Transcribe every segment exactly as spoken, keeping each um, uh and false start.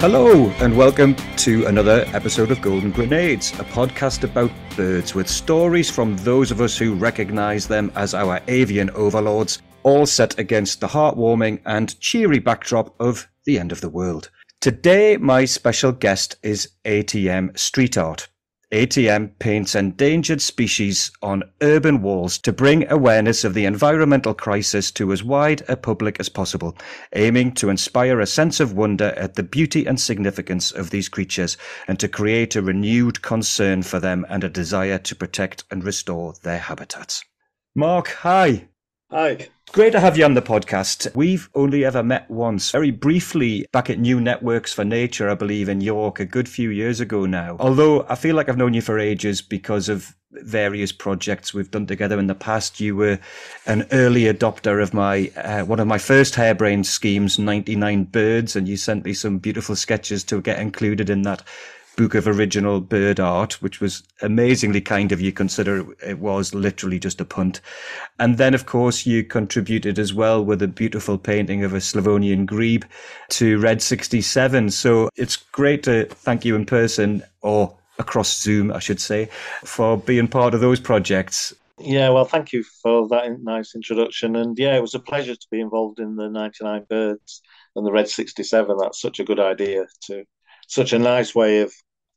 Hello and welcome to another episode of Golden Grenades, a podcast about birds with stories from those of us who recognise them as our avian overlords, all set against the heartwarming and cheery backdrop of the end of the world. Today my special guest is A T M Street Art. A T M paints endangered species on urban walls to bring awareness of the environmental crisis to as wide a public as possible, aiming to inspire a sense of wonder at the beauty and significance of these creatures and to create a renewed concern for them and a desire to protect and restore their habitats. Mark, hi. Hi. Great to have you on the podcast. We've only ever met once, very briefly, back at New Networks for Nature, I believe, in York, a good few years ago now. Although I feel like I've known you for ages because of various projects we've done together in the past. You were an early adopter of my uh, one of my first harebrained schemes, ninety-nine Birds, and you sent me some beautiful sketches to get included in that book of original bird art, which was amazingly kind of you, consider it was literally just a punt. And then, of course, you contributed as well with a beautiful painting of a Slavonian grebe to Red sixty-seven. So it's great to thank you in person, or across Zoom, I should say, for being part of those projects. Yeah, well, thank you for that nice introduction. And yeah, it was a pleasure to be involved in the ninety-nine Birds and the Red sixty-seven. That's such a good idea to such a nice way of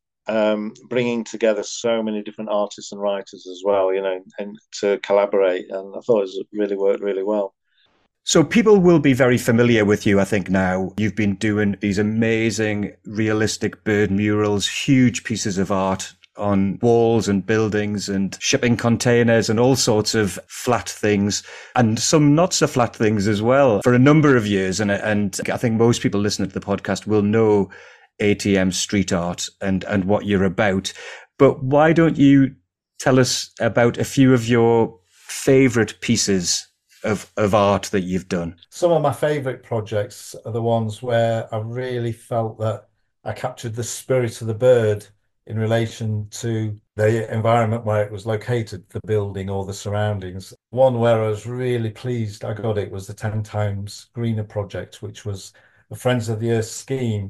um, bringing together so many different artists and writers as well, you know, and to collaborate. And I thought it was, really worked really well. So people will be very familiar with you, I think, now. You've been doing these amazing, realistic bird murals, huge pieces of art on walls and buildings and shipping containers and all sorts of flat things, and some not so flat things as well, for a number of years. And, and I think most people listening to the podcast will know A T M Street Art and, and what you're about. But why don't you tell us about a few of your favourite pieces of, of art that you've done? Some of my favourite projects are the ones where I really felt that I captured the spirit of the bird in relation to the environment where it was located, the building or the surroundings. One where I was really pleased I got it was the ten times Greener project, which was a Friends of the Earth scheme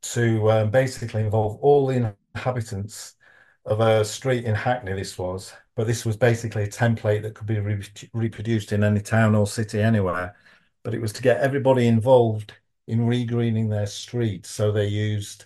to um, basically involve all the inhabitants of a street in Hackney, this was. But this was basically a template that could be re- reproduced in any town or city anywhere. But it was to get everybody involved in regreening their streets. So they used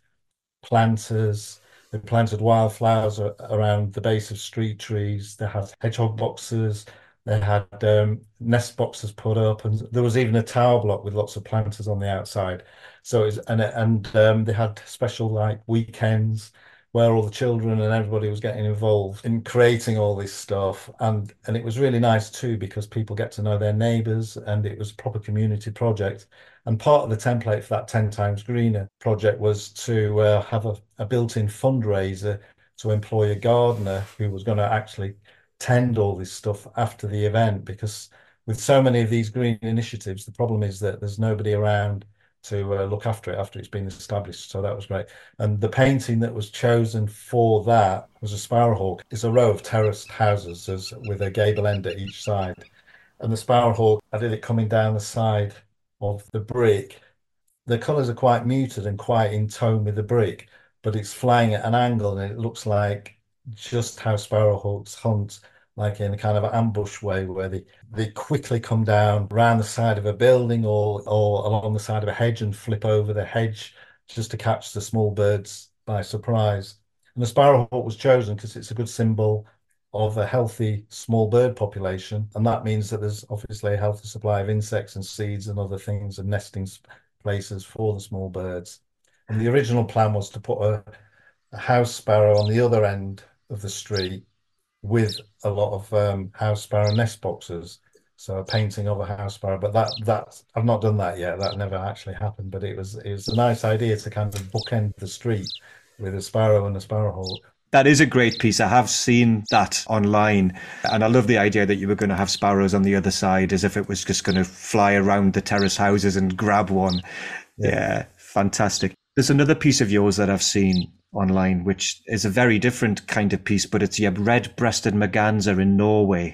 planters, they planted wildflowers around the base of street trees. They had hedgehog boxes. They had um, nest boxes put up, and there was even a tower block with lots of planters on the outside. So it was, and and um, they had special like weekends where all the children and everybody was getting involved in creating all this stuff, and and it was really nice too because people get to know their neighbours, and it was a proper community project. And part of the template for that ten times Greener project was to uh, have a, a built-in fundraiser to employ a gardener who was going to actually tend all this stuff after the event, because with so many of these green initiatives, the problem is that there's nobody around to uh, look after it after it's been established. So that was great. And the painting that was chosen for that was a sparrowhawk. It's a row of terraced houses as, with a gable end at each side. And the sparrowhawk, I did it coming down the side of the brick. The colours are quite muted and quite in tone with the brick, but it's flying at an angle and it looks like just how sparrowhawks hunt, like in a kind of ambush way, where they, they quickly come down around the side of a building or or along the side of a hedge and flip over the hedge just to catch the small birds by surprise. And the sparrowhawk was chosen because it's a good symbol of a healthy small bird population, and that means that there's obviously a healthy supply of insects and seeds and other things and nesting places for the small birds. And the original plan was to put a, a house sparrow on the other end of the street with a lot of um, house sparrow nest boxes, so a painting of a house sparrow. But that that I've not done that yet. That never actually happened. But it was it was a nice idea to kind of bookend the street with a sparrow and a sparrowhawk. That is a great piece. I have seen that online, and I love the idea that you were going to have sparrows on the other side, as if it was just going to fly around the terrace houses and grab one. Yeah, yeah, fantastic. There's another piece of yours that I've seen online, which is a very different kind of piece, but it's your red-breasted merganser in Norway.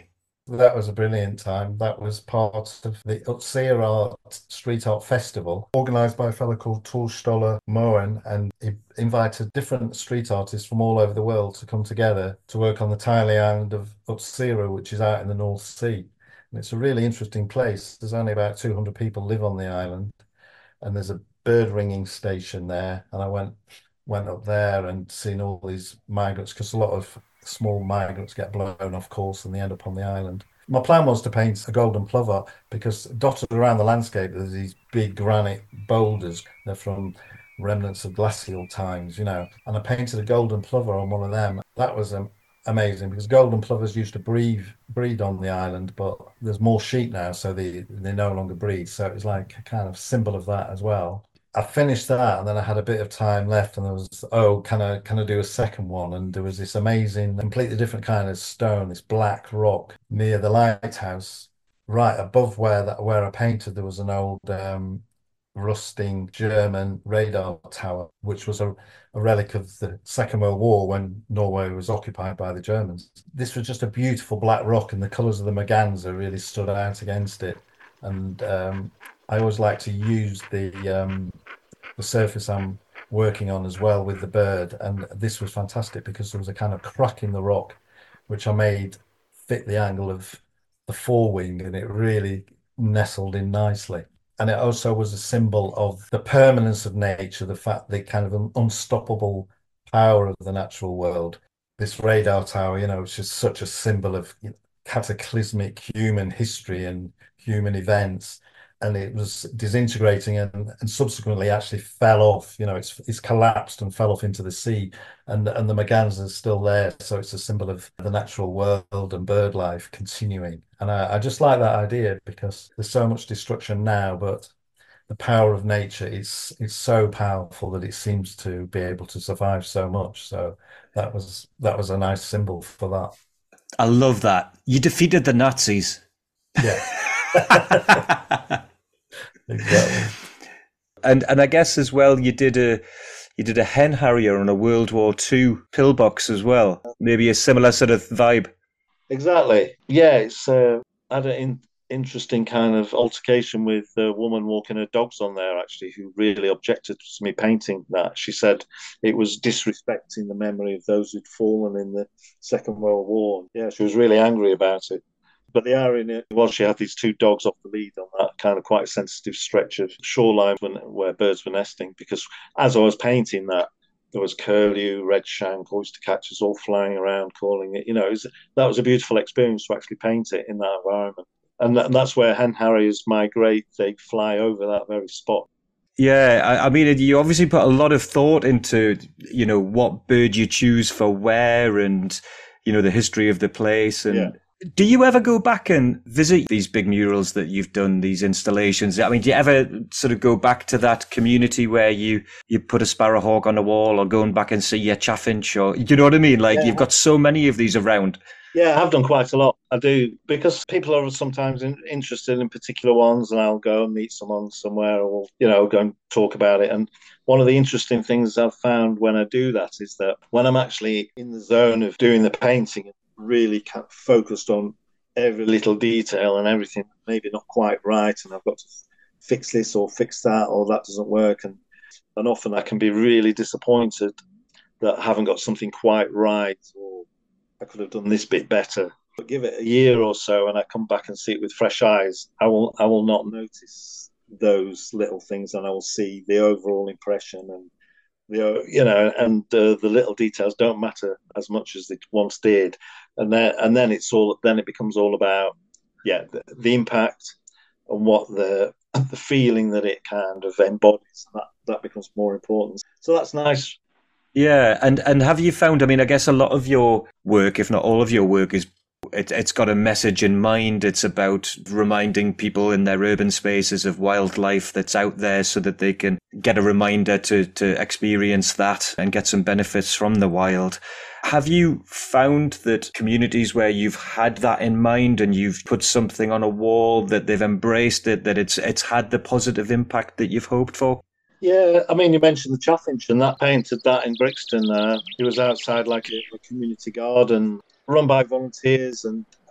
That was a brilliant time. That was part of the Utsira Art Street Art Festival, organised by a fellow called Torstola Moen, and he invited different street artists from all over the world to come together to work on the tiny island of Utsira, which is out in the North Sea. And it's a really interesting place. There's only about two hundred people live on the island, and there's a bird ringing station there. And I went went up there and seen all these migrants, because a lot of small migrants get blown off course and they end up on the island. My plan was to paint a golden plover, because dotted around the landscape there's these big granite boulders. They're from remnants of glacial times, you know. And I painted a golden plover on one of them. That was um, amazing, because golden plovers used to breed breed on the island, but there's more sheep now, so they they no longer breed. So it was like a kind of symbol of that as well. I finished that, and then I had a bit of time left, and there was, oh, can I can I do a second one? And there was this amazing, completely different kind of stone, this black rock near the lighthouse, right above where that where I painted. There was an old um, rusting German radar tower, which was a, a relic of the Second World War when Norway was occupied by the Germans. This was just a beautiful black rock, and the colours of the merganser really stood out against it. And um, I always like to use the um, the surface I'm working on as well with the bird. And this was fantastic, because there was a kind of crack in the rock, which I made fit the angle of the forewing, and it really nestled in nicely. And it also was a symbol of the permanence of nature, the fact, the kind of an unstoppable power of the natural world. This radar tower, you know, it's just such a symbol of, you know, cataclysmic human history and human events. And it was disintegrating, and, and subsequently actually fell off. You know, it's it's collapsed and fell off into the sea, and and the merganser is still there. So it's a symbol of the natural world and bird life continuing. And I, I just like that idea, because there's so much destruction now, but the power of nature is is so powerful that it seems to be able to survive so much. So that was that was a nice symbol for that. I love that. You defeated the Nazis. Yeah. Exactly. And and I guess as well, you did a you did a hen harrier on a World War Two pillbox as well. Maybe a similar sort of vibe. Exactly. Yeah, it's uh, had an in, interesting kind of altercation with a woman walking her dogs on there, actually, who really objected to me painting that. She said it was disrespecting the memory of those who'd fallen in the Second World War. Yeah, she was really angry about it. But the irony was, she had these two dogs off the lead on that kind of quite sensitive stretch of shoreline when, where birds were nesting. Because as I was painting that, there was curlew, redshank, oyster catchers all flying around, calling it. You know, it was, that was a beautiful experience to actually paint it in that environment. And, that, and that's where hen harriers migrate. They fly over that very spot. Yeah, I, I mean, you obviously put a lot of thought into, you know, what bird you choose for where, and, you know, the history of the place. And yeah. Do you ever go back and visit these big murals that you've done, these installations? I mean, do you ever sort of go back to that community where you, you put a sparrowhawk on a wall, or going back and see your chaffinch, or, you know what I mean? Like, yeah. You've got so many of these around. Yeah, I've done quite a lot. I do, because people are sometimes in, interested in particular ones, and I'll go and meet someone somewhere, or we'll, you know, go and talk about it. And one of the interesting things I've found when I do that is that when I'm actually in the zone of doing the painting, really kind of focused on every little detail and everything maybe not quite right, and I've got to fix this or fix that, or that doesn't work, and and often I can be really disappointed that I haven't got something quite right, or I could have done this bit better. But give it a year or so and I come back and see it with fresh eyes, I will I will not notice those little things, and I will see the overall impression. And the you know, and uh, the little details don't matter as much as they once did, and then and then it's all then it becomes all about yeah the, the impact and what the the feeling that it kind of embodies. That that becomes more important. So that's nice. Yeah, and and have you found? I mean, I guess a lot of your work, if not all of your work, is it, it's got a message in mind. It's about reminding people in their urban spaces of wildlife that's out there, so that they can get a reminder to to experience that and get some benefits from the wild. Have you found that communities where you've had that in mind and you've put something on a wall, that they've embraced it, that it's it's had the positive impact that you've hoped for? Yeah, I mean, you mentioned the chaffinch, and that painted that in Brixton. Uh, it was outside like a, a community garden run by volunteers, and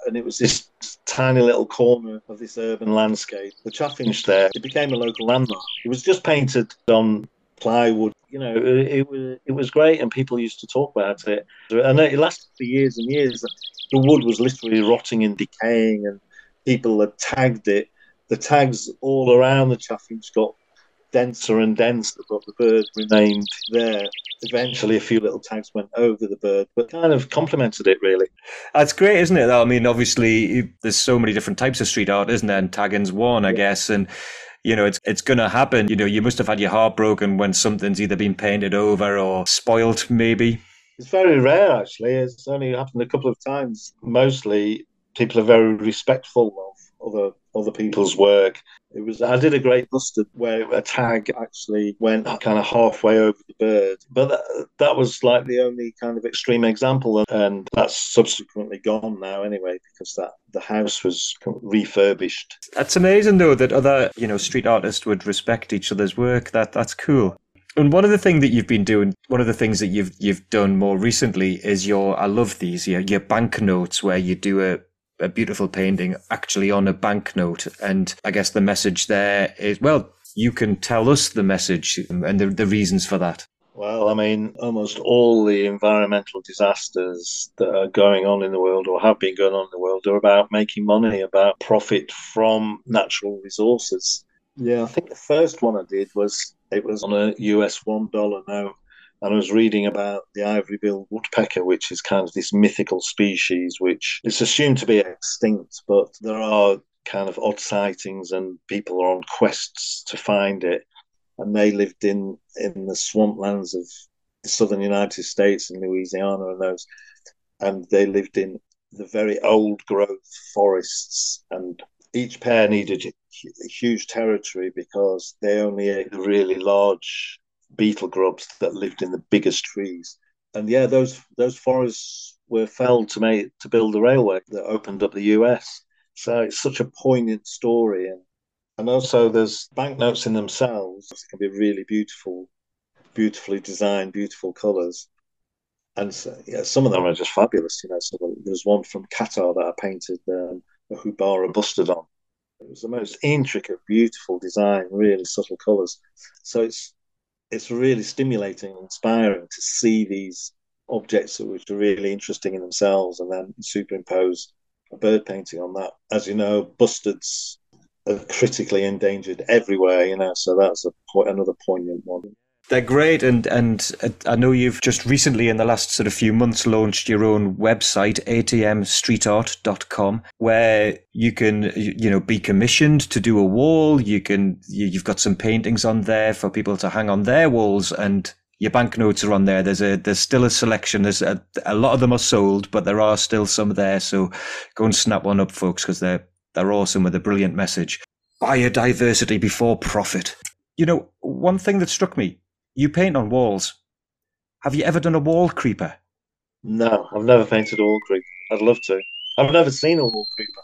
and it was this tiny little corner of this urban landscape. The Chaffinch there, it became a local landmark. It was just painted on plywood. You know, it, it was it was great, and people used to talk about it. And it lasted for years and years. The wood was literally rotting and decaying, and people had tagged it. The tags all around the Chaffinch got denser and denser, but the bird remained there. Eventually, a few little tags went over the bird, but kind of complemented it, really. That's great, isn't it? I mean, obviously, there's so many different types of street art, isn't there? And tagging's one, I yeah. guess. And, you know, it's it's going to happen. You know, you must have had your heart broken when something's either been painted over or spoilt, maybe. It's very rare, actually. It's only happened a couple of times. Mostly, people are very respectful of other other people's work. It was I did a great busted where a tag actually went kind of halfway over the bird, but that, that was like the only kind of extreme example, and that's subsequently gone now anyway, because that the house was refurbished. That's amazing, though, that other you know street artists would respect each other's work. That that's cool. And one of the things that you've been doing, one of the things that you've you've done more recently is your I love these your your banknotes, where you do a a beautiful painting actually on a banknote. And I guess the message there is, well, you can tell us the message and the, the reasons for that. Well, I mean, almost all the environmental disasters that are going on in the world or have been going on in the world are about making money, about profit from natural resources. Yeah, I think the first one I did was, it was on a U S one dollar note. And I was reading about the ivory-billed woodpecker, which is kind of this mythical species, which is assumed to be extinct, but there are kind of odd sightings and people are on quests to find it. And they lived in, in the swamplands of the southern United States and Louisiana and those. And they lived in the very old growth forests. And each pair needed a huge territory because they only ate the really large beetle grubs that lived in the biggest trees. And yeah, those those forests were felled to make to build the railway that opened up the U S. So it's such a poignant story. And and also there's banknotes in themselves. It can be really beautiful, beautifully designed, beautiful colours. And so, yeah, some of them are just fabulous. You know, so there's one from Qatar that I painted um, a Hubara bustard on. It was the most intricate, beautiful design, really subtle colours. So it's it's really stimulating and inspiring to see these objects which are really interesting in themselves and then superimpose a bird painting on that. As you know, bustards are critically endangered everywhere, you know, so that's a po- another poignant one. They're great, and and I know you've just recently, in the last sort of few months, launched your own website, A T M street art dot com, where you can, you know, be commissioned to do a wall. You can, you've got some paintings on there for people to hang on their walls, and your banknotes are on there. There's a there's still a selection. There's a, a lot of them are sold, but there are still some there. So go and snap one up, folks, because they're they're awesome with a brilliant message. Biodiversity before profit. You know, one thing that struck me. You paint on walls. Have you ever done a wall creeper? No, I've never painted a wall creeper. I'd love to. I've never seen a wall creeper.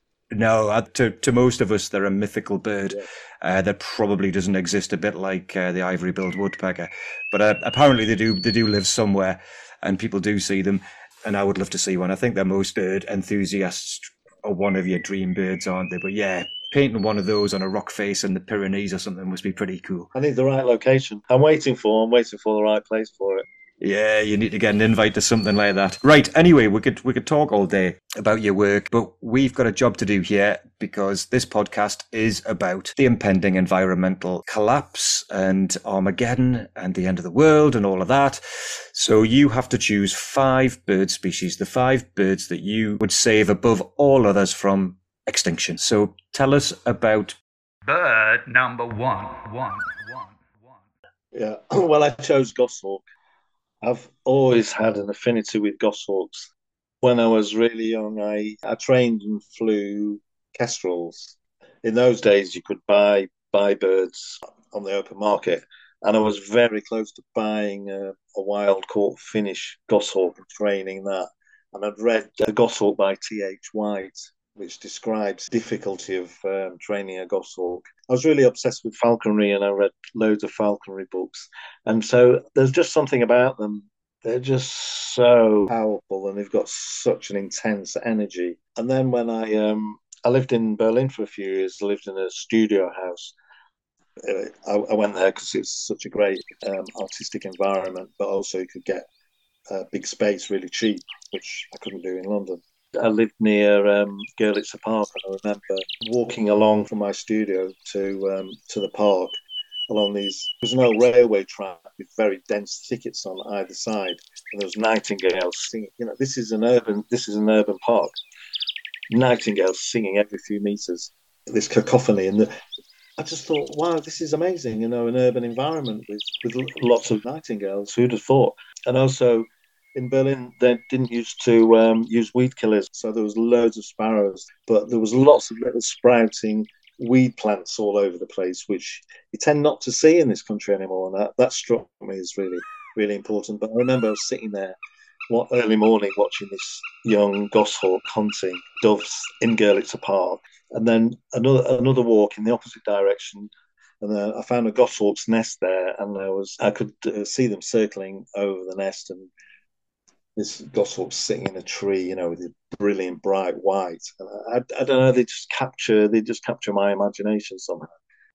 No, uh, to to most of us, they're a mythical bird Yeah. uh, that probably doesn't exist, a bit like uh, the ivory-billed woodpecker. But uh, apparently they do they do live somewhere, and people do see them. And I would love to see one. I think that most bird enthusiasts are one of your dream birds, aren't they? But yeah, painting one of those on a rock face in the Pyrenees or something must be pretty cool. I need the right location. I'm waiting for. I'm waiting for the right place for it. Yeah, you need to get an invite to something like that. Right. Anyway, we could we could talk all day about your work, but we've got a job to do here because this podcast is about the impending environmental collapse and Armageddon and the end of the world and all of that. So you have to choose five bird species, the five birds that you would save above all others from extinction. So tell us about bird number one. One, one, one. Yeah. Well, I chose goshawk. I've always had an affinity with goshawks. When I was really young, I, I trained and flew kestrels. In those days, you could buy buy birds on the open market, and I was very close to buying a, a wild-caught Finnish goshawk and training that. And I'd read A Goshawk by T H White, which describes the difficulty of um, training a goshawk. I was really obsessed with falconry, and I read loads of falconry books. And so there's just something about them. They're just so powerful and they've got such an intense energy. And then when I um I lived in Berlin for a few years, I lived in a studio house. Uh, I, I went there because it's such a great um, artistic environment, but also you could get a big space really cheap, which I couldn't do in London. I lived near um, Görlitzer Park, and I remember walking along from my studio to um, to the park along these. There was an old railway track with very dense thickets on either side, and there was nightingales singing. You know, this is an urban this is an urban park. Nightingales singing every few meters. This cacophony, and the, I just thought, wow, this is amazing. You know, an urban environment with with lots of nightingales. Who'd have thought? And also, in Berlin, they didn't used to um, use weed killers, so there was loads of sparrows, but there was lots of little sprouting weed plants all over the place, which you tend not to see in this country anymore. And that, that struck me as really, really important. But I remember I was sitting there one early morning watching this young goshawk hunting doves in Görlitzer Park, and then another another walk in the opposite direction. And uh, I found a goshawk's nest there, and there was I could uh, see them circling over the nest, and this goshawk sitting in a tree, you know, with a brilliant bright white. And I, I don't know, they just capture, they just capture my imagination somehow.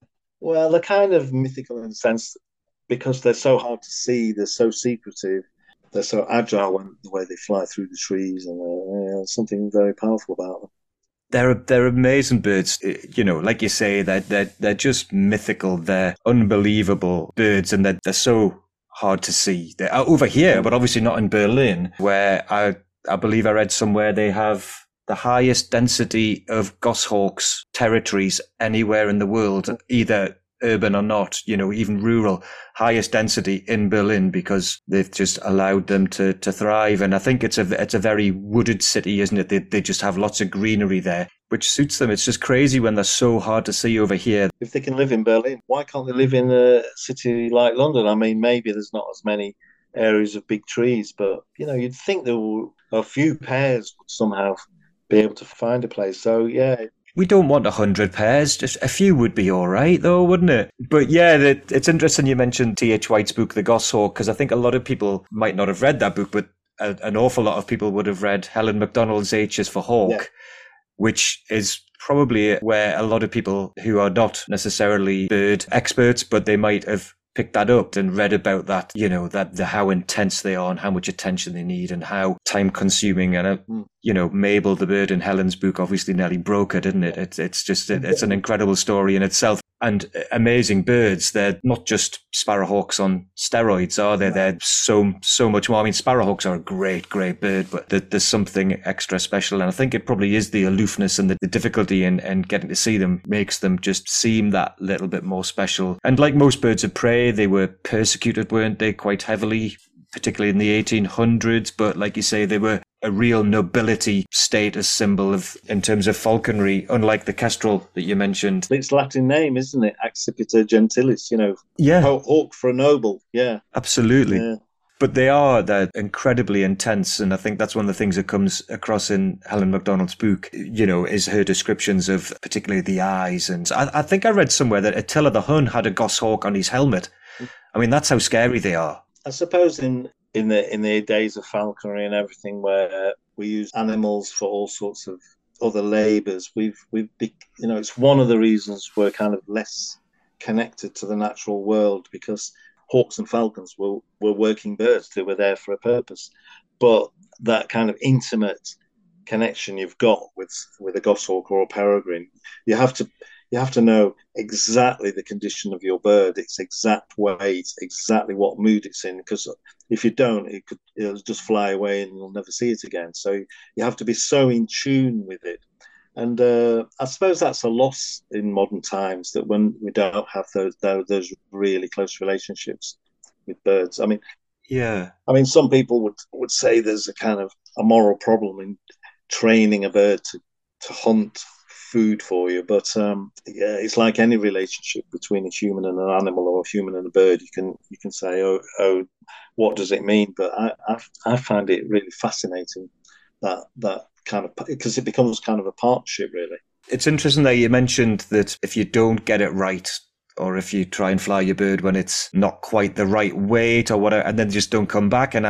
Well, they're kind of mythical in a sense because they're so hard to see, they're so secretive, they're so agile when the way they fly through the trees, and uh, yeah, something very powerful about them. They're they're amazing birds, you know. Like you say, they're they're, they're just mythical. They're unbelievable birds, and they're they're so hard to see. They're over here, but obviously not in Berlin, where I I believe I read somewhere they have the highest density of goshawks territories anywhere in the world, either urban or not, you know, even rural, highest density in Berlin, because they've just allowed them to, to thrive. And I think it's a, it's a very wooded city, isn't it? They, they just have lots of greenery there, which suits them. It's just crazy when they're so hard to see over here. If they can live in Berlin, why can't they live in a city like London? I mean, maybe there's not as many areas of big trees, but, you know, you'd think there were a few pairs would somehow be able to find a place. So, yeah. We don't want a hundred pairs. Just a few would be all right, though, wouldn't it? But yeah, it's interesting you mentioned T H White's book, The Goshawk, because I think a lot of people might not have read that book, but a, an awful lot of people would have read Helen Macdonald's H is for Hawk, yeah, which is probably where a lot of people who are not necessarily bird experts, but they might have picked that up and read about that, you know, that the how intense they are and how much attention they need and how time consuming. And, uh, mm. you know, Mabel the bird in Helen's book obviously nearly broke her, didn't it? It's, it's just, it, it's an incredible story in itself. And amazing birds. They're not just sparrowhawks on steroids, are they? They're so, so much more. I mean, sparrowhawks are a great, great bird, but there's something extra special. And I think it probably is the aloofness and the, the difficulty in, in getting to see them makes them just seem that little bit more special. And like most birds of prey, they were persecuted, weren't they, quite heavily, particularly in the eighteen hundreds. But like you say, they were a real nobility status symbol of in terms of falconry, unlike the kestrel that you mentioned. Its Latin name, isn't it? Accipiter gentilis, you know. Yeah. Hawk for a noble, yeah. Absolutely. Yeah. But they are, they're incredibly intense. And I think that's one of the things that comes across in Helen Macdonald's book, you know, is her descriptions of particularly the eyes. And I, I think I read somewhere that Attila the Hun had a goshawk on his helmet. I mean, that's how scary they are. I suppose in in the in the days of falconry and everything, where we use animals for all sorts of other labours, we've we've you know, it's one of the reasons we're kind of less connected to the natural world, because hawks and falcons were were working birds. They were there for a purpose, but that kind of intimate connection you've got with with a goshawk or a peregrine, you have to you have to know exactly the condition of your bird, its exact weight, exactly what mood it's in, because if you don't, it could it'll just fly away and you'll never see it again. So you have to be so in tune with it. And uh, I suppose that's a loss in modern times, that when we don't have those those really close relationships with birds. I mean, yeah. I mean, some people would, would say there's a kind of a moral problem in training a bird to, to hunt food for you, but um, yeah, it's like any relationship between a human and an animal, or a human and a bird. You can you can say, oh, oh, what does it mean? But I I, I find it really fascinating, that that kind of, because it becomes kind of a partnership, really. It's interesting that you mentioned that if you don't get it right, or if you try and fly your bird when it's not quite the right weight or whatever, and then just don't come back. And I,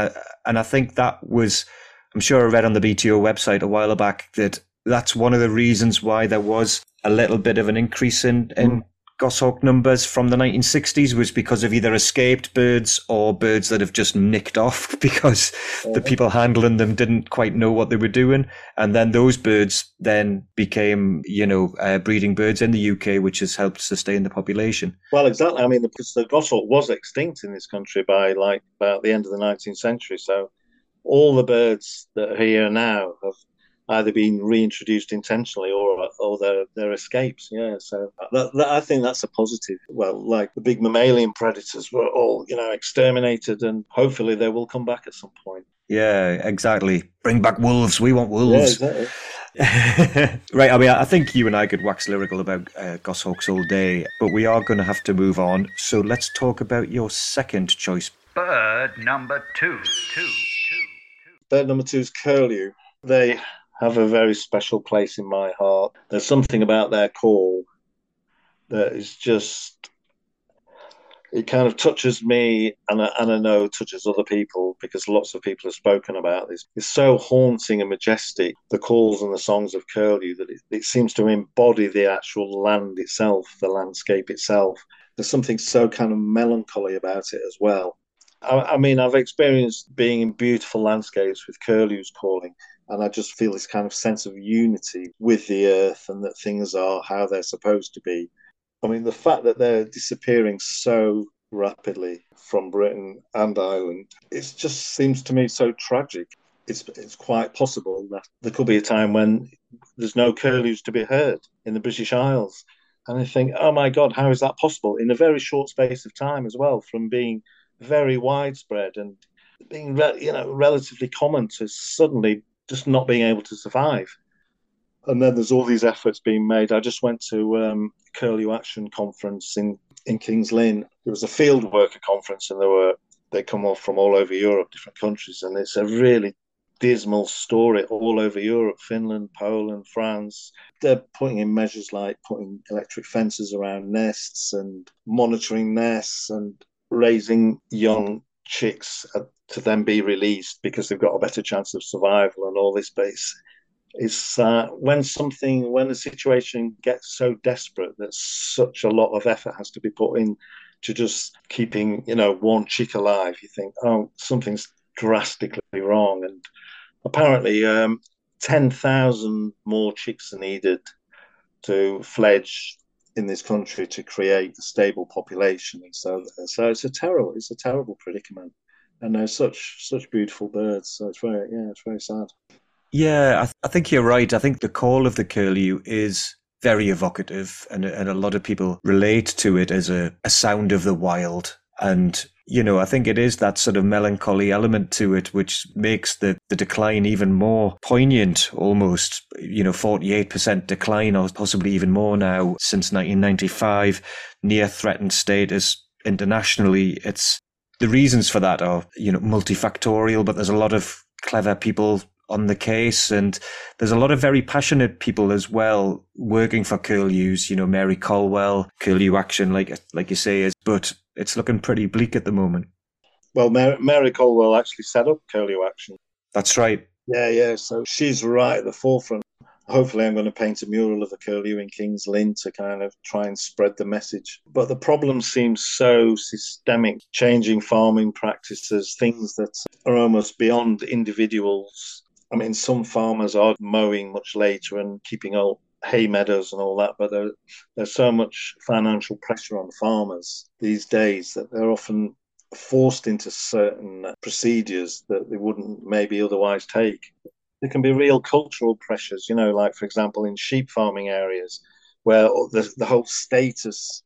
And I think that was, I'm sure I read on the B T O website a while back that that's one of the reasons why there was a little bit of an increase in, in mm. goshawk numbers from the nineteen sixties, was because of either escaped birds or birds that have just nicked off because mm-hmm. the people handling them didn't quite know what they were doing. And then those birds then became, you know, uh, breeding birds in the U K, which has helped sustain the population. Well, exactly. I mean, the, the goshawk was extinct in this country by like about the end of the nineteenth century. So all the birds that are here now have either been reintroduced intentionally or or their their escapes. Yeah, so that, that, I think that's a positive. Well, like the big mammalian predators were all, you know, exterminated, and hopefully they will come back at some point. Yeah, exactly. Bring back wolves. We want wolves. Yeah, exactly. Right. I mean, I think you and I could wax lyrical about uh, goshawks all day, but we are going to have to move on. So let's talk about your second choice. Bird number two. Two. Two. Bird number two is curlew. They have a very special place in my heart. There's something about their call that is just, it kind of touches me, and I, and I know it touches other people because lots of people have spoken about this. It's so haunting and majestic, the calls and the songs of curlew, that it, it seems to embody the actual land itself, the landscape itself. There's something so kind of melancholy about it as well. I, I mean, I've experienced being in beautiful landscapes with curlews calling, and I just feel this kind of sense of unity with the earth and that things are how they're supposed to be. I mean, the fact that they're disappearing so rapidly from Britain and Ireland, it just seems to me so tragic. It's, it's quite possible that there could be a time when there's no curlews to be heard in the British Isles. And I think, oh my God, how is that possible? In a very short space of time as well, from being very widespread and being, you know, relatively common to suddenly just not being able to survive. And then there's all these efforts being made. I just went to um, a Curlew Action conference in, in King's Lynn. It was a field worker conference, and there were they come off from all over Europe, different countries, and it's a really dismal story all over Europe, Finland, Poland, France. They're putting in measures like putting electric fences around nests and monitoring nests and raising young chicks to then be released because they've got a better chance of survival and all this base. It's uh, when something, when a situation gets so desperate that such a lot of effort has to be put in to just keeping, you know, one chick alive, you think, oh, something's drastically wrong. And apparently um, ten thousand more chicks are needed to fledge in this country to create a stable population. And so, so it's a terrible, it's a terrible predicament. And they're such such beautiful birds. So it's very, yeah, it's very sad. Yeah, I, th- I think you're right. I think the call of the curlew is very evocative, and and a lot of people relate to it as a, a sound of the wild. And, you know, I think it is that sort of melancholy element to it, which makes the, the decline even more poignant, almost, you know, forty-eight percent decline, or possibly even more now since nineteen ninety-five, near threatened status internationally. It's, the reasons for that are, you know, multifactorial, but there's a lot of clever people on the case, and there's a lot of very passionate people as well working for curlews. You know, Mary Colwell, Curlew Action, like like you say, is, but it's looking pretty bleak at the moment. Well, Mary, Mary Colwell actually set up Curlew Action. That's right. Yeah, yeah. So she's right at the forefront. Hopefully I'm going to paint a mural of a curlew in King's Lynn to kind of try and spread the message. But the problem seems so systemic, changing farming practices, things that are almost beyond individuals. I mean, some farmers are mowing much later and keeping old hay meadows and all that, but there, there's so much financial pressure on farmers these days that they're often forced into certain procedures that they wouldn't maybe otherwise take. There can be real cultural pressures, you know, like, for example, in sheep farming areas where the, the whole status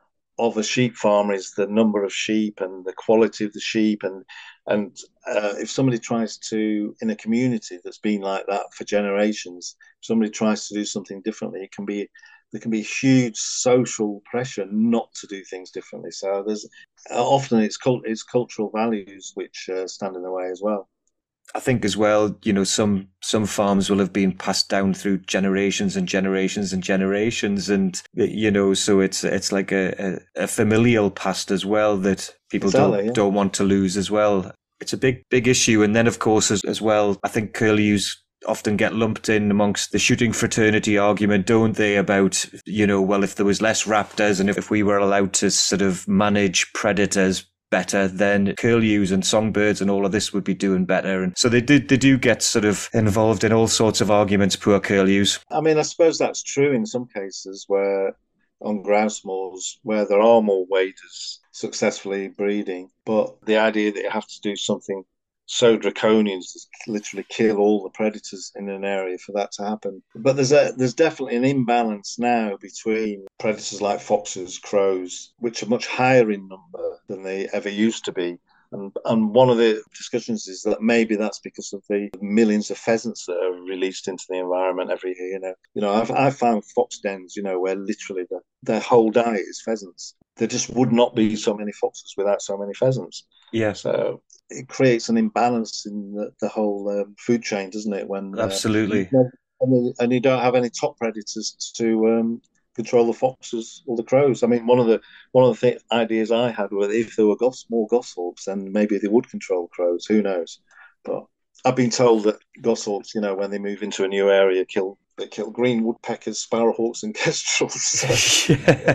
of a sheep farmer is the number of sheep and the quality of the sheep. And and uh, if somebody tries to, in a community that's been like that for generations, if somebody tries to do something differently, it can be, there can be huge social pressure not to do things differently. So there's often it's, cult, it's cultural values which uh, stand in the way as well. I think as well, you know, some some farms will have been passed down through generations and generations and generations, and you know, so it's it's like a, a, a familial past as well that people exactly, don't yeah. don't want to lose as well. It's a big, big issue. And then, of course, as, as well, I think curlews often get lumped in amongst the shooting fraternity argument, don't they, about, you know, well, if there was less raptors and if, if we were allowed to sort of manage predators better, then curlews and songbirds and all of this would be doing better. And so they do, they do get sort of involved in all sorts of arguments, poor curlews. I mean, I suppose that's true in some cases where on grouse moors where there are more waders successfully breeding, but the idea that you have to do something so draconian as to literally kill all the predators in an area for that to happen. But there's a there's definitely an imbalance now between predators like foxes, crows, which are much higher in number than they ever used to be. And, and one of the discussions is that maybe that's because of the millions of pheasants that are released into the environment every year. You know, you know, I've I've found fox dens, you know, where literally the, their whole diet is pheasants. There just would not be so many foxes without so many pheasants. Yeah. So it creates an imbalance in the, the whole um, food chain, doesn't it? When absolutely, uh, and, and you don't have any top predators to um, control the foxes or the crows. I mean, one of the one of the th- ideas I had was if there were gos- more goshawks, then maybe they would control crows. Who knows? But I've been told that goshawks, you know, when they move into a new area, kill they kill green woodpeckers, sparrowhawks, and kestrels. So, yeah.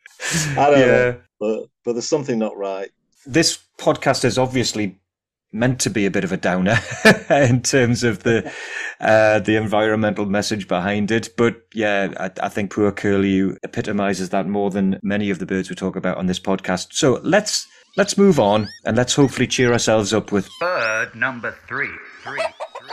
I don't yeah. know, but but there's something not right. This podcast is obviously meant to be a bit of a downer in terms of the uh, the environmental message behind it. But yeah, I, I think poor curlew epitomizes that more than many of the birds we talk about on this podcast. So let's let's move on and let's hopefully cheer ourselves up with bird number three. Three. Three.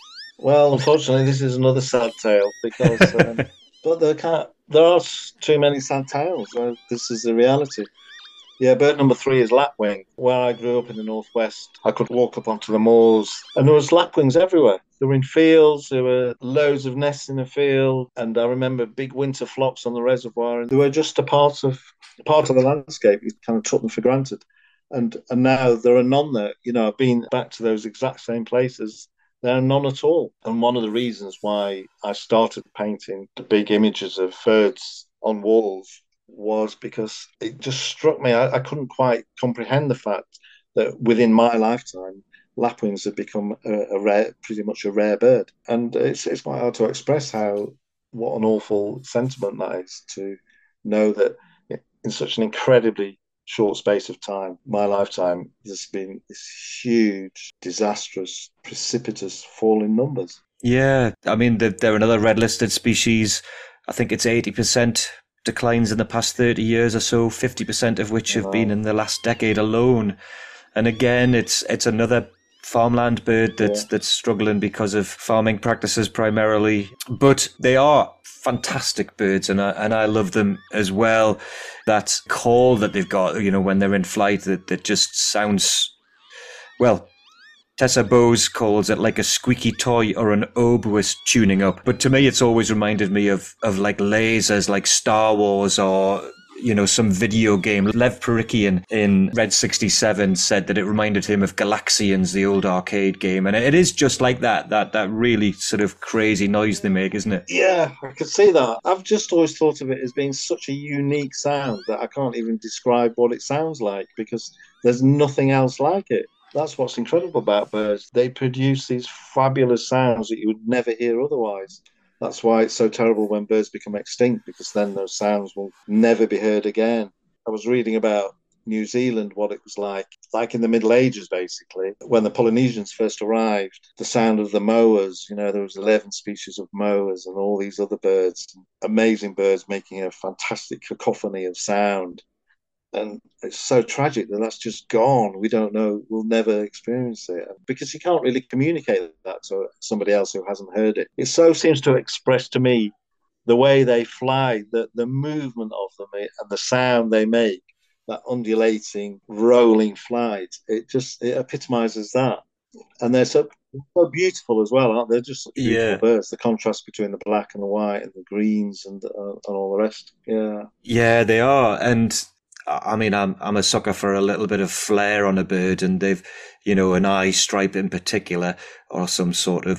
Well, unfortunately, this is another sad tale because, um, but there can't. There are too many sad tales. Uh, this is the reality. Yeah, bird number three is lapwing. Where I grew up in the northwest, I could walk up onto the moors, and there was lapwings everywhere. They were in fields. There were loads of nests in the field, and I remember big winter flocks on the reservoir. And they were just a part of part of the landscape. You kind of took them for granted, and and now there are none there. You know, I've been back to those exact same places. There are none at all. And one of the reasons why I started painting the big images of birds on walls was because it just struck me. I, I couldn't quite comprehend the fact that within my lifetime, lapwings have become a, a rare, pretty much a rare bird. And it's it's quite hard to express how what an awful sentiment that is to know that in such an incredibly short space of time, my lifetime, there's been this huge, disastrous, precipitous fall in numbers. Yeah, I mean, they're, they're another red-listed species. I think it's eighty percent declines in the past thirty years or so, fifty percent of which have wow. been in the last decade alone. And again, it's it's another farmland bird that's, yeah. that's struggling because of farming practices primarily. But they are fantastic birds, and I, and I love them as well. That call that they've got, you know, when they're in flight, that, that just sounds, well, Tessa Bowes calls it like a squeaky toy or an oboist tuning up. But to me, it's always reminded me of, of like lasers, like Star Wars or, you know, some video game. Lev Perikian in Red sixty-seven said that it reminded him of Galaxians, the old arcade game. And it is just like that, that, that really sort of crazy noise they make, isn't it? Yeah, I could see that. I've just always thought of it as being such a unique sound that I can't even describe what it sounds like because there's nothing else like it. That's what's incredible about birds. They produce these fabulous sounds that you would never hear otherwise. That's why it's so terrible when birds become extinct, because then those sounds will never be heard again. I was reading about New Zealand, what it was like, like in the Middle Ages, basically, when the Polynesians first arrived, the sound of the moas, you know, there was eleven species of moas and all these other birds, amazing birds making a fantastic cacophony of sound. And it's so tragic that that's just gone. We don't know. We'll never experience it because you can't really communicate that to somebody else who hasn't heard it. It so seems to express to me the way they fly, the, the movement of them and the sound they make, that undulating, rolling flight. It just it epitomizes that. And they're so, so beautiful as well, aren't they? They're just such beautiful yeah. birds. The contrast between the black and the white and the greens and, uh, and all the rest. Yeah. Yeah, they are. And I mean, I'm I'm a sucker for a little bit of flair on a bird, and they've, you know, an eye stripe in particular, or some sort of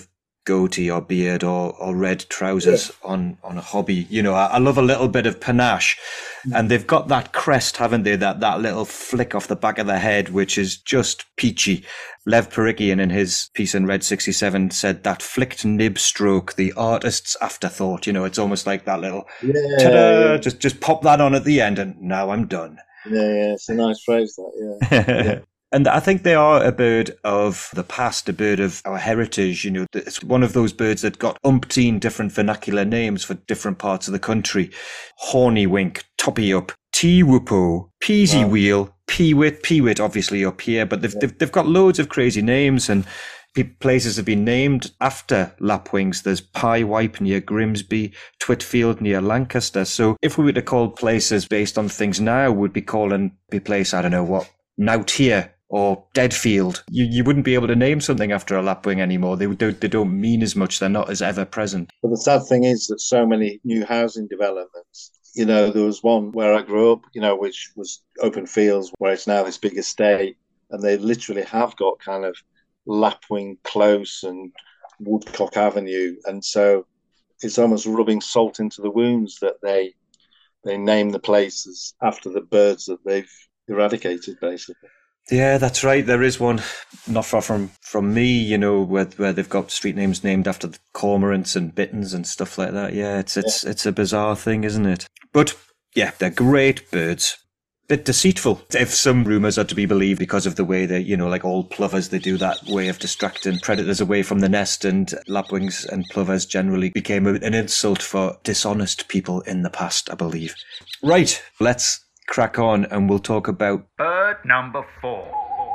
goatee or beard or, or red trousers yeah. on, on a hobby. You know, I, I love a little bit of panache. Mm. And they've got that crest, haven't they? That that little flick off the back of the head, which is just peachy. Lev Perikian in his piece in Red sixty-seven said that flicked nib stroke, the artist's afterthought. You know, it's almost like that little, yeah, ta-da, yeah. just just pop that on at the end and now I'm done. Yeah, yeah, it's a nice phrase, that, yeah. yeah. And I think they are a bird of the past, a bird of our heritage. You know, it's one of those birds that got umpteen different vernacular names for different parts of the country. Hornywink, Toppy Up, Teewupo, Peasy Wheel, Peewit, Peewit obviously up here, but they've, yeah. they've, they've got loads of crazy names, and places have been named after lapwings. There's Pie Wipe near Grimsby, Twitfield near Lancaster. So if we were to call places based on things now, we'd be calling the place, I don't know what, Noutier or Deadfield. You you wouldn't be able to name something after a lapwing anymore. They don't, they don't mean as much. They're not as ever present. But the sad thing is that so many new housing developments, you know, there was one where I grew up, you know, which was open fields, where it's now this big estate, and they literally have got kind of lapwing close and Woodcock Avenue, and so it's almost rubbing salt into the wounds that they they name the places after the birds that they've eradicated, basically. Yeah, that's right. There is one not far from, from me, you know, where where they've got street names named after the cormorants and bitterns and stuff like that. Yeah, it's it's yeah. it's a bizarre thing, isn't it? But yeah, they're great birds. Bit deceitful, if some rumours are to be believed, because of the way they, you know, like all plovers, they do that way of distracting predators away from the nest, and lapwings and plovers generally became an insult for dishonest people in the past, I believe. Right, let's crack on and we'll talk about bird number four.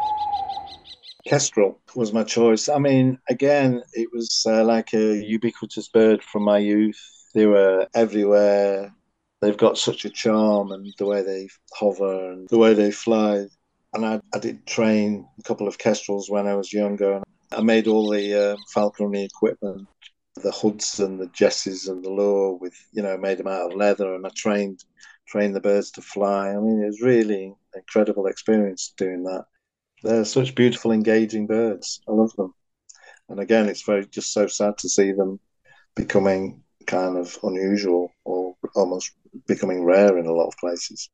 Kestrel was my choice. I mean, again, it was uh, like a ubiquitous bird from my youth. They were everywhere. They've got such a charm, and the way they hover and the way they fly. And I, I did train a couple of kestrels when I was younger. I made all the uh, falconry equipment, the hoods and the jesses and the lure with, you know, made them out of leather, and I trained trained the birds to fly. I mean, it was really an incredible experience doing that. They're such beautiful, engaging birds. I love them. And again, it's very just so sad to see them becoming kind of unusual or almost becoming rare in a lot of places.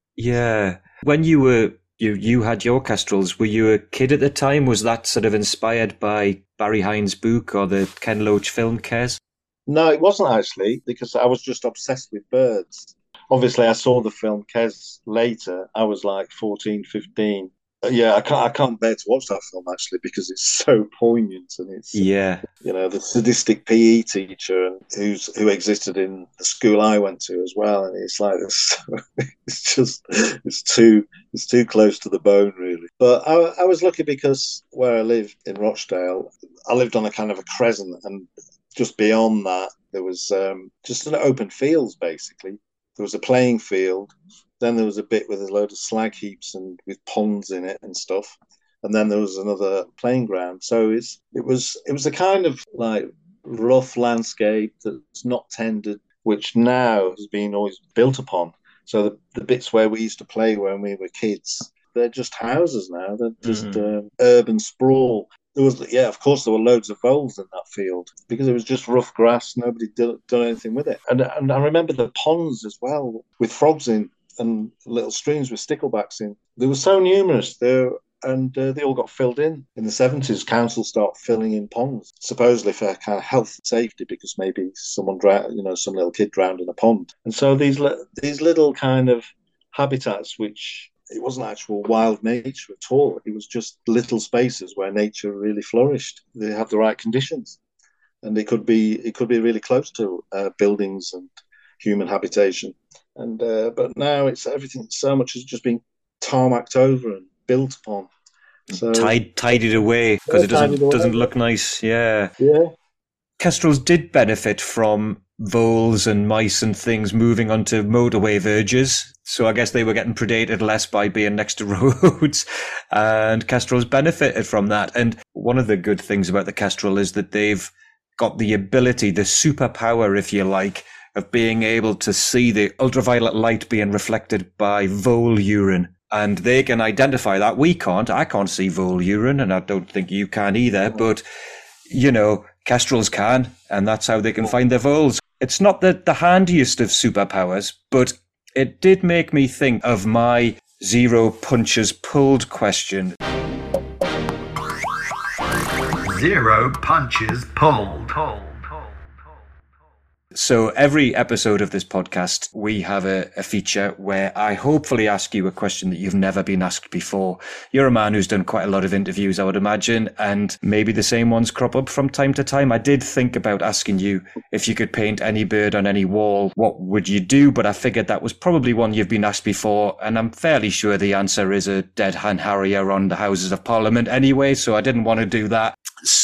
Yeah. When you were you you had your kestrels, were you a kid at the time? Was that sort of inspired by Barry Hines' book or the Ken Loach film Kes? No, it wasn't actually, because I was just obsessed with birds. Obviously, I saw the film Kes later. I was like fourteen, fifteen. Yeah, I can't I can't bear to watch that film, actually, because it's so poignant, and it's, yeah, you know, the sadistic P E teacher and who's who existed in the school I went to as well, and it's like it's, it's just it's too it's too close to the bone, really. But I, I was lucky because where I live in Rochdale, I lived on a kind of a crescent, and just beyond that there was um, just an open fields, basically. There was a playing field. Then there was a bit with a load of slag heaps and with ponds in it and stuff. And then there was another playing ground. So it's, it was it was a kind of like rough landscape that's not tended, which now has been always built upon. So the, the bits where we used to play when we were kids, they're just houses now. They're just mm-hmm. uh, urban sprawl. There was, yeah, of course, there were loads of voles in that field because it was just rough grass. Nobody did done anything with it. And and I remember the ponds as well with frogs in, and little streams with sticklebacks in. They were so numerous there, and uh, they all got filled in. In the seventies, council started filling in ponds, supposedly for kind of health and safety, because maybe someone drowned, you know, some little kid drowned in a pond. And so these these little kind of habitats, which it wasn't actual wild nature at all. It was just little spaces where nature really flourished. They had the right conditions, and it could be it could be really close to uh, buildings and human habitation. And uh, but now it's everything. So much has just been tarmacked over and built upon. So Tide, tidied away because yeah, it doesn't doesn't look nice. Yeah. Yeah. Kestrels did benefit from voles and mice and things moving onto motorway verges. So I guess they were getting predated less by being next to roads, and kestrels benefited from that. And one of the good things about the kestrel is that they've got the ability, the superpower, if you like, of being able to see the ultraviolet light being reflected by vole urine. And they can identify that. We can't. I can't see vole urine, and I don't think you can either. But, you know, kestrels can, and that's how they can find their voles. It's not the, the handiest of superpowers, but it did make me think of my zero punches pulled question. Zero punches pulled. So every episode of this podcast, we have a, a feature where I hopefully ask you a question that you've never been asked before. You're a man who's done quite a lot of interviews, I would imagine, and maybe the same ones crop up from time to time. I did think about asking you if you could paint any bird on any wall, what would you do? But I figured that was probably one you've been asked before, and I'm fairly sure the answer is a dead hand harrier on the Houses of Parliament anyway, so I didn't want to do that.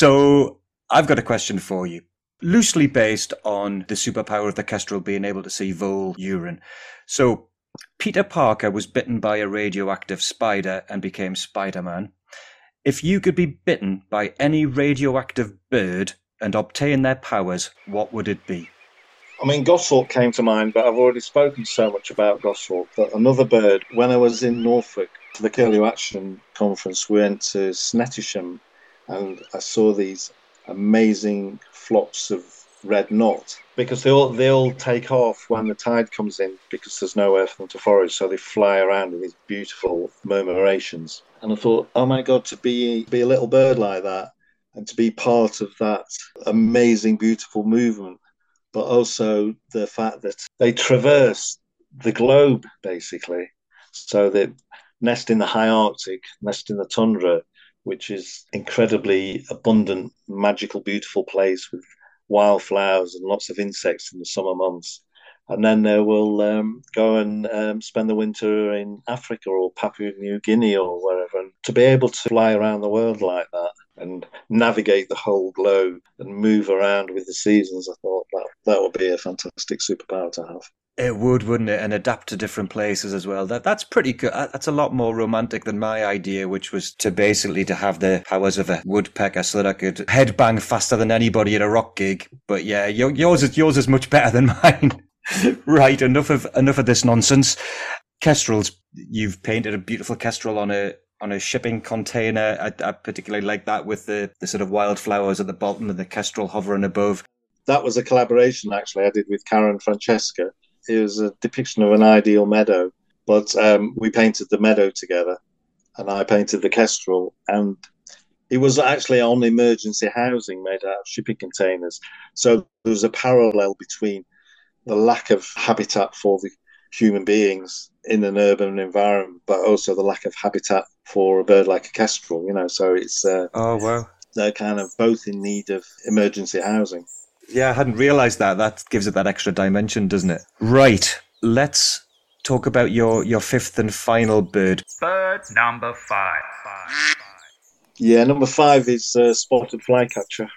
So I've got a question for you. Loosely based on the superpower of the kestrel being able to see vole urine. So, Peter Parker was bitten by a radioactive spider and became Spider-Man. If you could be bitten by any radioactive bird and obtain their powers, what would it be? I mean, goshawk came to mind, but I've already spoken so much about goshawk. But another bird, when I was in Norfolk for the Curlew Action Conference, we went to Snettisham, and I saw these amazing flocks of red knot, because they all they all take off when the tide comes in, because there's nowhere for them to forage, so they fly around in these beautiful murmurations. And I thought, oh my God, to be be a little bird like that, and to be part of that amazing, beautiful movement, but also the fact that they traverse the globe, basically. So they nest in the high Arctic, nest in the tundra, which is incredibly abundant, magical, beautiful place with wildflowers and lots of insects in the summer months. And then they will um, go and um, spend the winter in Africa or Papua New Guinea or wherever. And to be able to fly around the world like that and navigate the whole globe and move around with the seasons, I thought that, that would be a fantastic superpower to have. It would, wouldn't it? And adapt to different places as well. That That's pretty good. That's a lot more romantic than my idea, which was to basically to have the powers of a woodpecker so that I could headbang faster than anybody at a rock gig. But yeah, yours is yours is much better than mine. Right, enough of enough of this nonsense. Kestrels, you've painted a beautiful kestrel on a on a shipping container. I, I particularly like that with the, the sort of wildflowers at the bottom and the kestrel hovering above. That was a collaboration, actually, I did with Karen Francesca. It was a depiction of an ideal meadow, but um, we painted the meadow together, and I painted the kestrel, and it was actually on emergency housing made out of shipping containers. So there was a parallel between the lack of habitat for the human beings in an urban environment, but also the lack of habitat for a bird like a kestrel, you know, so it's uh, oh wow, they're kind of both in need of emergency housing. Yeah, I hadn't realised that. That gives it that extra dimension, doesn't it? Right, let's talk about your, your fifth and final bird. Bird number five. five. Yeah, number five is uh, spotted flycatcher.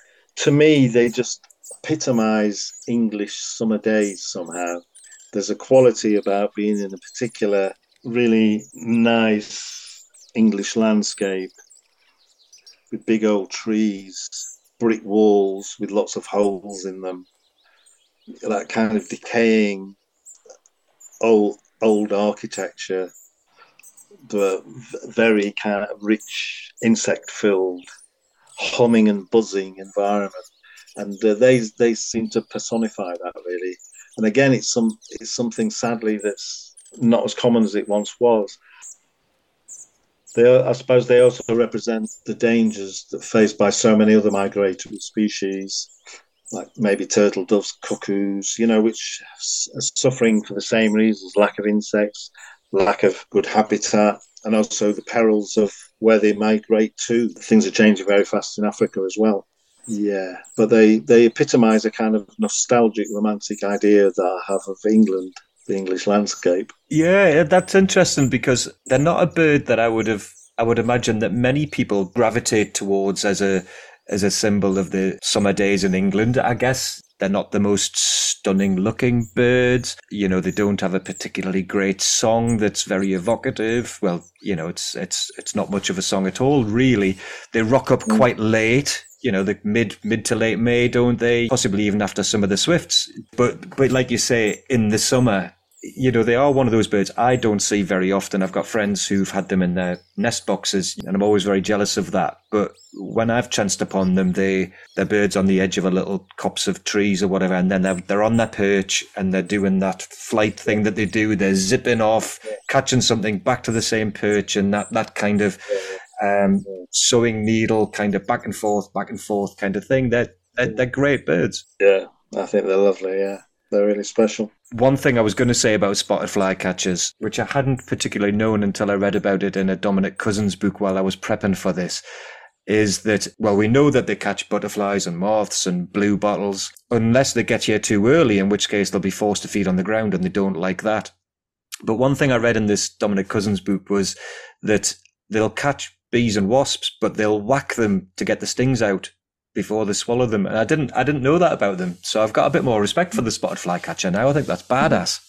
To me, they just epitomise English summer days somehow. There's a quality about being in a particular really nice English landscape with big old trees, brick walls with lots of holes in them, that kind of decaying old old architecture, the very kind of rich insect-filled, humming and buzzing environment, and uh, they they seem to personify that really. And again, it's some it's something sadly that's not as common as it once was. They, I suppose they also represent the dangers that are faced by so many other migratory species, like maybe turtle doves, cuckoos, you know, which are suffering for the same reasons: lack of insects, lack of good habitat, and also the perils of where they migrate to. Things are changing very fast in Africa as well. Yeah, but they, they epitomise a kind of nostalgic, romantic idea that I have of England, the English landscape. Yeah, that's interesting because they're not a bird that I would have. I would imagine that many people gravitate towards as a as a symbol of the summer days in England. I guess they're not the most stunning looking birds. You know, they don't have a particularly great song that's very evocative. Well, you know, it's it's it's not much of a song at all, really. They rock up quite late. You know, the mid mid to late May, don't they? Possibly even after some of the swifts. But but like you say, in the summer, you know, they are one of those birds I don't see very often. I've got friends who've had them in their nest boxes, and I'm always very jealous of that. But when I've chanced upon them, they, they're birds on the edge of a little copse of trees or whatever, and then they're, they're on their perch, and they're doing that flight thing that they do. They're zipping off, catching something, back to the same perch, and that, that kind of um, sewing needle kind of back and forth, back and forth kind of thing. They're, they're, they're great birds. Yeah, I think they're lovely, yeah. They're really special. One thing I was going to say about spotted flycatchers, which I hadn't particularly known until I read about it in a Dominic Cousins book while I was prepping for this, is that, well, we know that they catch butterflies and moths and blue bottles, unless they get here too early, in which case they'll be forced to feed on the ground, and they don't like that. But one thing I read in this Dominic Cousins book was that they'll catch bees and wasps, but they'll whack them to get the stings out before they swallow them. And I didn't I didn't know that about them. So I've got a bit more respect for the spotted flycatcher now. I think that's badass.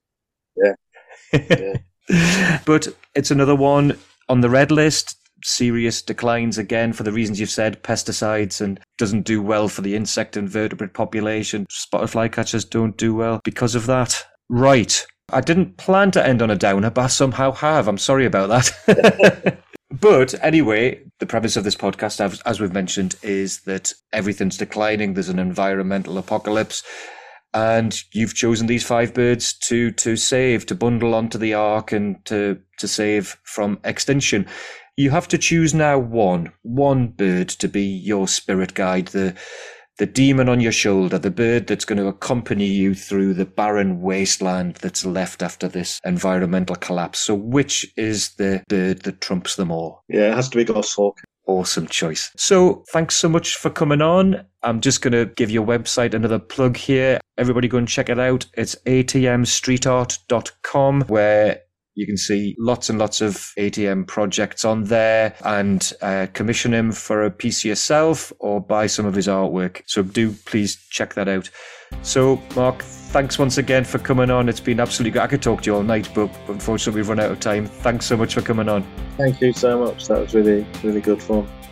Yeah. yeah. But it's another one on the red list. Serious declines again for the reasons you've said, pesticides, and doesn't do well for the insect and vertebrate population. Spotted flycatchers don't do well because of that. Right. I didn't plan to end on a downer, but I somehow have. I'm sorry about that. But anyway, the premise of this podcast, as, as we've mentioned, is that everything's declining. There's an environmental apocalypse. And you've chosen these five birds to to save, to bundle onto the ark and to, to save from extinction. You have to choose now one, one bird to be your spirit guide, the the demon on your shoulder, the bird that's going to accompany you through the barren wasteland that's left after this environmental collapse. So which is the bird that trumps them all? Yeah, it has to be goshawk. Awesome choice. So thanks so much for coming on. I'm just going to give your website another plug here. Everybody go and check it out. It's a t m street art dot com, where you can see lots and lots of A T M projects on there, and uh, commission him for a piece yourself or buy some of his artwork. So do please check that out. So Mark, thanks once again for coming on. It's been absolutely good. I could talk to you all night, but unfortunately we've run out of time. Thanks so much for coming on. Thank you so much. That was really, really good fun.